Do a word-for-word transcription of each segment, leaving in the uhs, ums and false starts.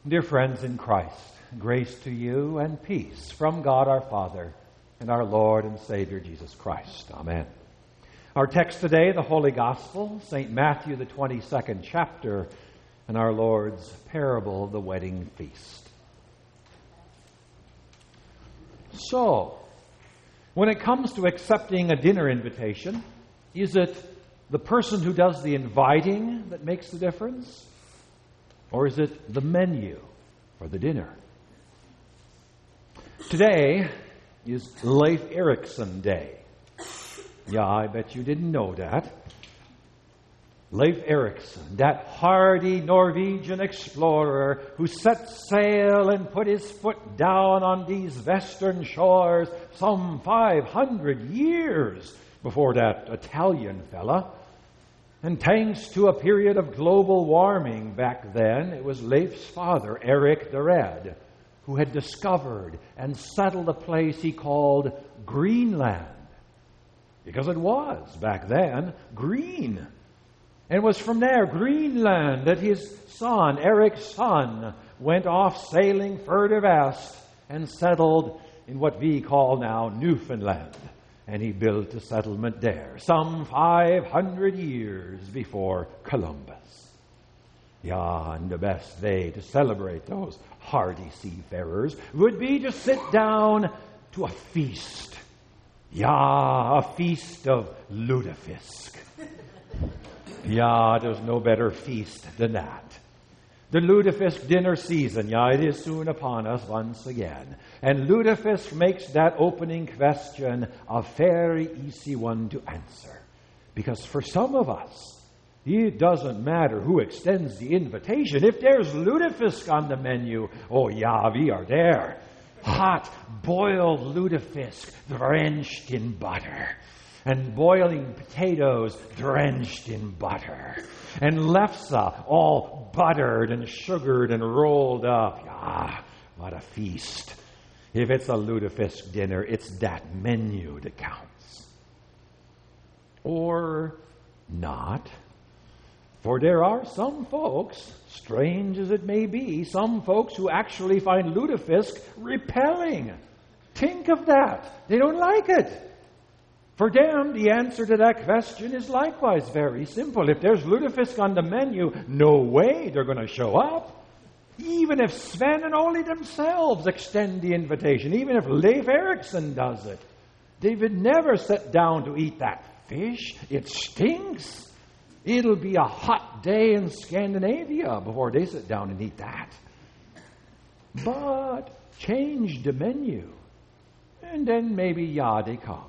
Dear friends in Christ, grace to you and peace from God our Father and our Lord and Savior Jesus Christ. Amen. Our text today, the Holy Gospel, Saint Matthew, the twenty-second chapter, and our Lord's parable of the wedding feast. So, when it comes to accepting a dinner invitation, is it the person who does the inviting that makes the difference? Or is it the menu for the dinner? Today is Leif Erikson Day. Yeah, I bet you didn't know that. Leif Erikson, that hardy Norwegian explorer who set sail and put his foot down on these western shores some five hundred years before that Italian fella. And thanks to a period of global warming back then, it was Leif's father, Erik the Red, who had discovered and settled a place he called Greenland. Because it was, back then, green. And it was from there, Greenland, that his son, Erik's son, went off sailing further west and settled in what we call now Newfoundland. And he built a settlement there, some five hundred years before Columbus. Yeah, and the best day to celebrate those hardy seafarers would be to sit down to a feast. Yeah, a feast of lutefisk. Yeah, there's no better feast than that. The lutefisk dinner season, yeah, it is soon upon us once again. And lutefisk makes that opening question a very easy one to answer. Because for some of us, it doesn't matter who extends the invitation. If there's lutefisk on the menu, oh yeah, we are there. Hot, boiled lutefisk drenched in butter. And boiling potatoes drenched in butter. And lefse all buttered and sugared and rolled up. Ah, what a feast. If it's a lutefisk dinner, it's that menu that counts. Or not. For there are some folks, strange as it may be, some folks who actually find lutefisk repelling. Think of that. They don't like it. For them, the answer to that question is likewise very simple. If there's lutefisk on the menu, no way they're going to show up. Even if Sven and Ole themselves extend the invitation, even if Leif Erikson does it, they would never sit down to eat that fish. It stinks. It'll be a hot day in Scandinavia before they sit down and eat that. But change the menu, and then maybe, yeah, they come.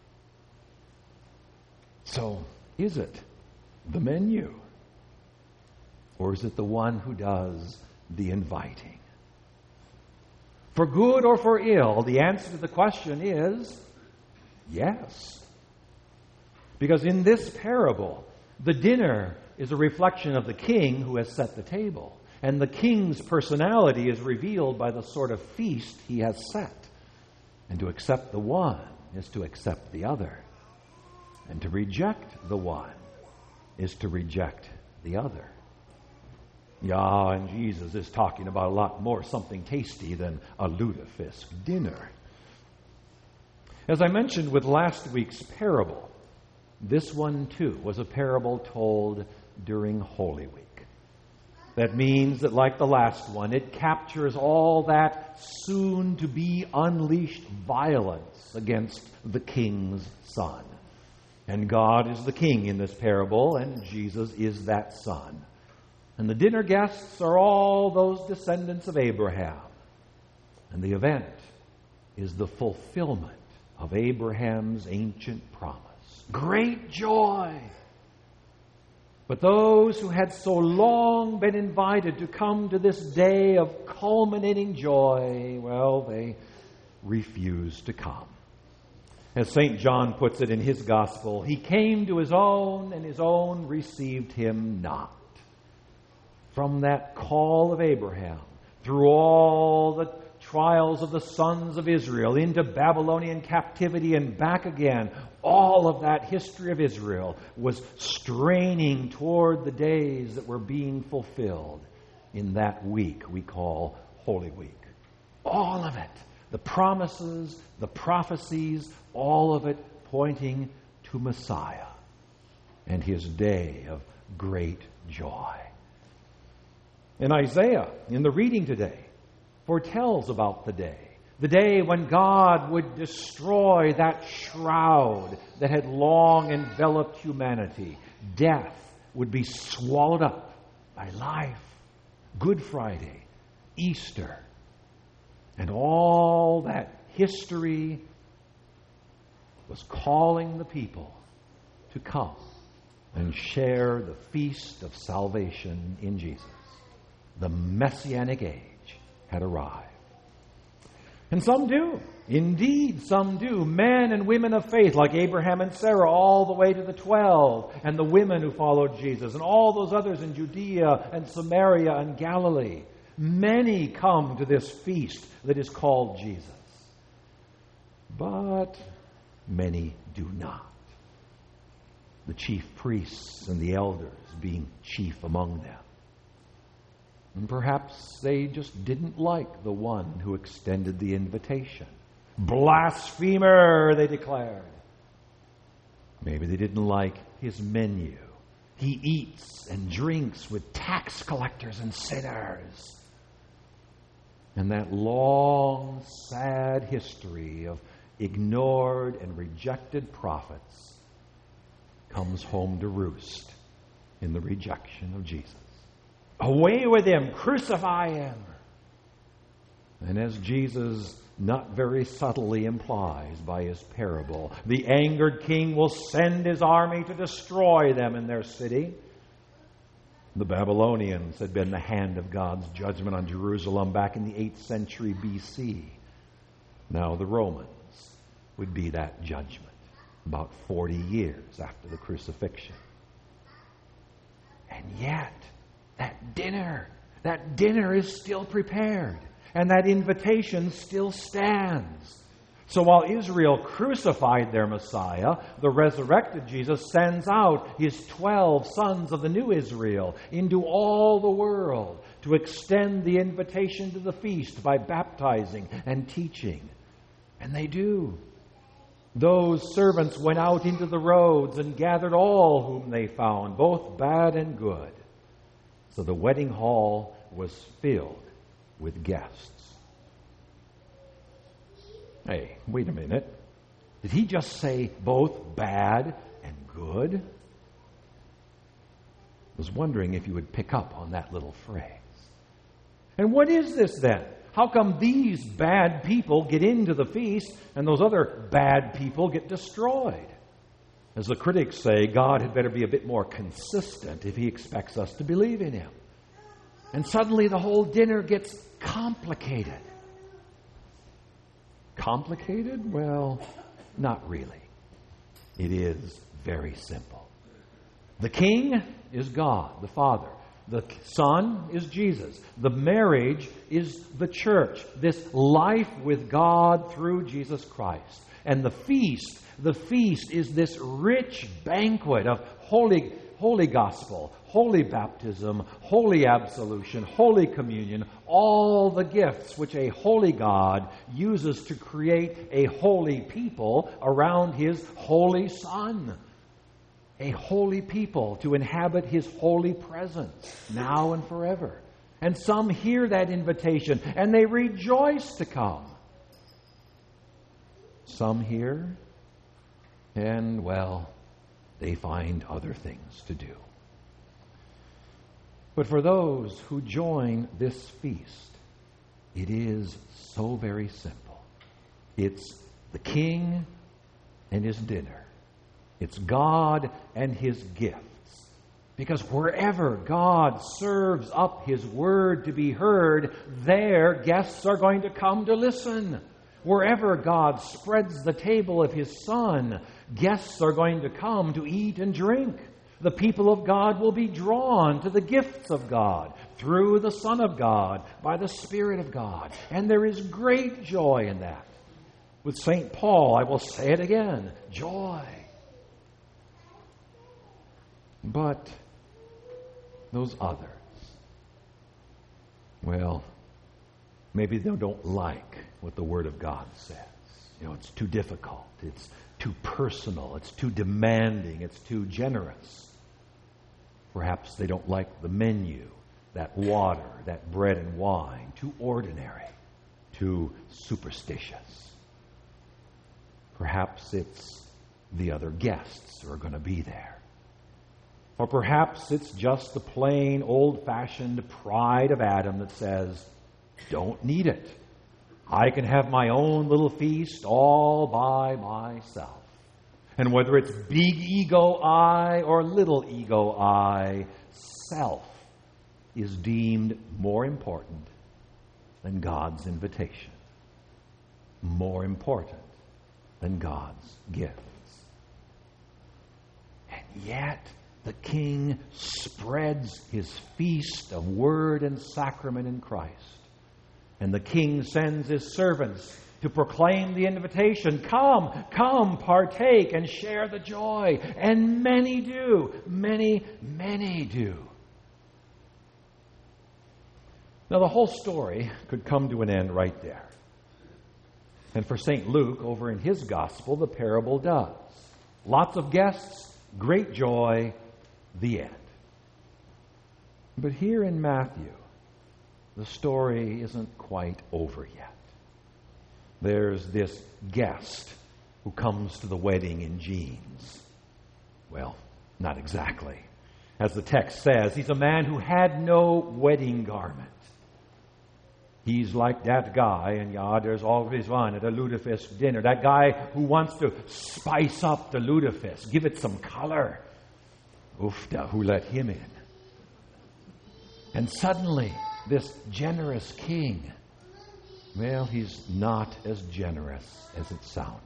So, is it the menu? Or is it the one who does the inviting? For good or for ill, the answer to the question is yes. Because in this parable, the dinner is a reflection of the king who has set the table. And the king's personality is revealed by the sort of feast he has set. And to accept the one is to accept the other. And to reject the one is to reject the other. Yeah, and Jesus is talking about a lot more something tasty than a lutefisk dinner. As I mentioned with last week's parable, this one too was a parable told during Holy Week. That means that like the last one, it captures all that soon-to-be unleashed violence against the king's son. And God is the king in this parable, and Jesus is that son. And the dinner guests are all those descendants of Abraham. And the event is the fulfillment of Abraham's ancient promise. Great joy! But those who had so long been invited to come to this day of culminating joy, well, they refused to come. As Saint John puts it in his gospel, he came to his own, and his own received him not. From that call of Abraham, through all the trials of the sons of Israel, into Babylonian captivity and back again, all of that history of Israel was straining toward the days that were being fulfilled. in that week we call Holy Week. All of it. The promises, the prophecies, all of it pointing to Messiah and his day of great joy. And Isaiah, in the reading today, foretells about the day. The day when God would destroy that shroud that had long enveloped humanity. Death would be swallowed up by life. Good Friday, Easter, and all that history was calling the people to come and share the feast of salvation in Jesus. The Messianic age had arrived. And some do. Indeed, some do. Men and women of faith like Abraham and Sarah all the way to the twelve, and the women who followed Jesus, and all those others in Judea and Samaria and Galilee. Many come to this feast that is called Jesus. But many do not. The chief priests and the elders being chief among them. And perhaps they just didn't like the one who extended the invitation. Blasphemer, they declared. Maybe they didn't like his menu. He eats and drinks with tax collectors and sinners. And that long, sad history of ignored and rejected prophets comes home to roost in the rejection of Jesus. Away with him! Crucify him! And as Jesus not very subtly implies by his parable, the angered king will send his army to destroy them in their city. The Babylonians had been the hand of God's judgment on Jerusalem back in the eighth century B C. Now the Romans would be that judgment about forty years after the crucifixion. And yet, that dinner, that dinner is still prepared, and that invitation still stands. So while Israel crucified their Messiah, the resurrected Jesus sends out his twelve sons of the new Israel into all the world to extend the invitation to the feast by baptizing and teaching. And they do. Those servants went out into the roads and gathered all whom they found, both bad and good. So the wedding hall was filled with guests. Hey, wait a minute. Did he just say both bad and good? I was wondering if you would pick up on that little phrase. And what is this then? How come these bad people get into the feast and those other bad people get destroyed? As the critics say, God had better be a bit more consistent if he expects us to believe in him. And suddenly the whole dinner gets complicated. Complicated? Well, not really. It is very simple. The king is God, the Father. The Son is Jesus. The marriage is the church. This life with God through Jesus Christ. And the feast, the feast is this rich banquet of holy, holy gospel, holy baptism, holy absolution, holy communion, all the gifts which a holy God uses to create a holy people around his holy Son. A holy people to inhabit his holy presence now and forever. And some hear that invitation and they rejoice to come. Some hear and, well, they find other things to do. But for those who join this feast, it is so very simple. It's the king and his dinner. It's God and his gifts. Because wherever God serves up his word to be heard, there guests are going to come to listen. Wherever God spreads the table of his Son, guests are going to come to eat and drink. The people of God will be drawn to the gifts of God through the Son of God, by the Spirit of God. And there is great joy in that. With Saint Paul, I will say it again, joy. But those others, Well, maybe they don't like what the Word of God says. You know, it's too difficult. It's too personal. It's too demanding. It's too generous. Perhaps they don't like the menu, that water, that bread and wine, too ordinary, too superstitious. Perhaps it's the other guests who are going to be there. Or perhaps it's just the plain, old-fashioned pride of Adam that says, don't need it. I can have my own little feast all by myself. And whether it's big ego I or little ego I, self is deemed more important than God's invitation, more important than God's gifts. And yet, the King spreads his feast of word and sacrament in Christ. And the King sends his servants to proclaim the invitation, come, come, partake and share the joy. And many do, many, many do. Now the whole story could come to an end right there. And for Saint Luke, over in his gospel, the parable does. Lots of guests, great joy, the end. But here in Matthew, the story isn't quite over yet. There's this guest who comes to the wedding in jeans. Well, not exactly. As the text says, he's a man who had no wedding garment. He's like that guy, and yeah, there's always one at a lutefisk dinner. That guy who wants to spice up the lutefisk, give it some color. Oofda, who let him in? And suddenly, this generous king, well, he's not as generous as it sounded.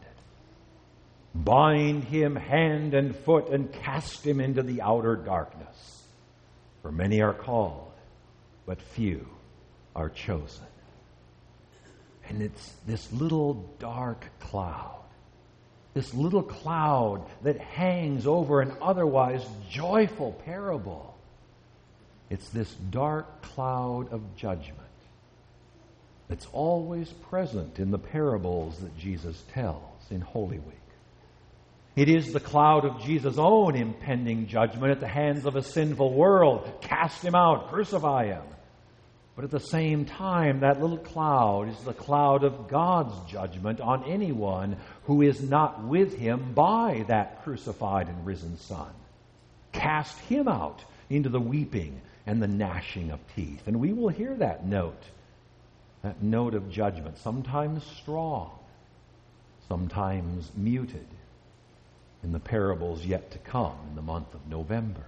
Bind him hand and foot and cast him into the outer darkness. For many are called, but few are chosen. And it's this little dark cloud. This little cloud that hangs over an otherwise joyful parable. It's this dark cloud of judgment that's always present in the parables that Jesus tells in Holy Week. It is the cloud of Jesus' own impending judgment at the hands of a sinful world. Cast him out, crucify him. But at the same time, that little cloud is the cloud of God's judgment on anyone who is not with him by that crucified and risen Son. Cast him out into the weeping and the gnashing of teeth. And we will hear that note, that note of judgment, sometimes strong, sometimes muted, in the parables yet to come in the month of November.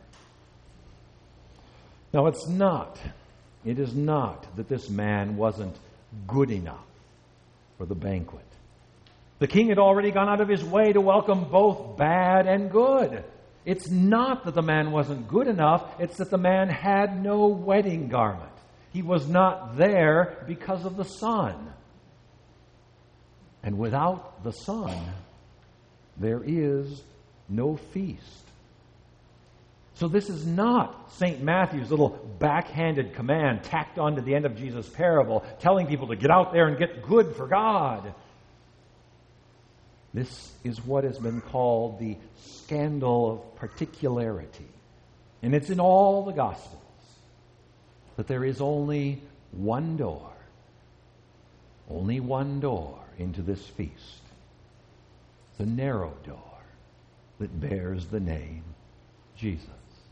Now, it's not... It is not that this man wasn't good enough for the banquet. The king had already gone out of his way to welcome both bad and good. It's not that the man wasn't good enough, it's that the man had no wedding garment. He was not there because of the sun. And without the sun, there is no feast. So this is not Saint Matthew's little backhanded command tacked onto the end of Jesus' parable, telling people to get out there and get good for God. This is what has been called the scandal of particularity. And it's in all the Gospels that there is only one door, only one door into this feast. The narrow door that bears the name Jesus.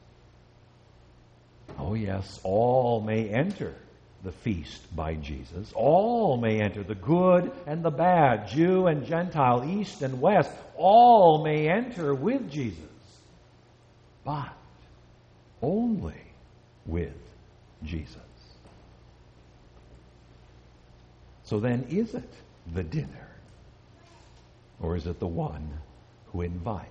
Oh yes, all may enter the feast by Jesus. All may enter, the good and the bad, Jew and Gentile, east and west. All may enter with Jesus, but only with Jesus. So then, is it the dinner, or is it the one who invites?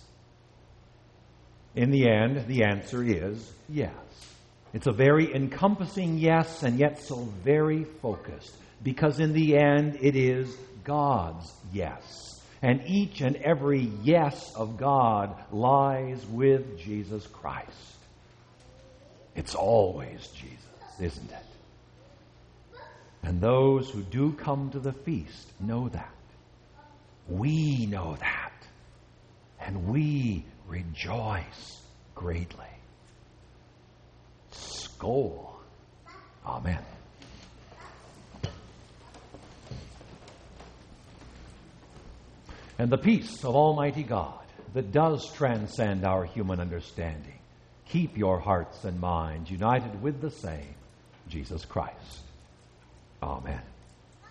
In the end, the answer is yes. It's a very encompassing yes, and yet so very focused. Because in the end, it is God's yes. And each and every yes of God lies with Jesus Christ. It's always Jesus, isn't it? And those who do come to the feast know that. We know that. And we rejoice greatly. Skol. Amen. And the peace of Almighty God, that does transcend our human understanding, keep your hearts and minds united with the same, Jesus Christ. Amen.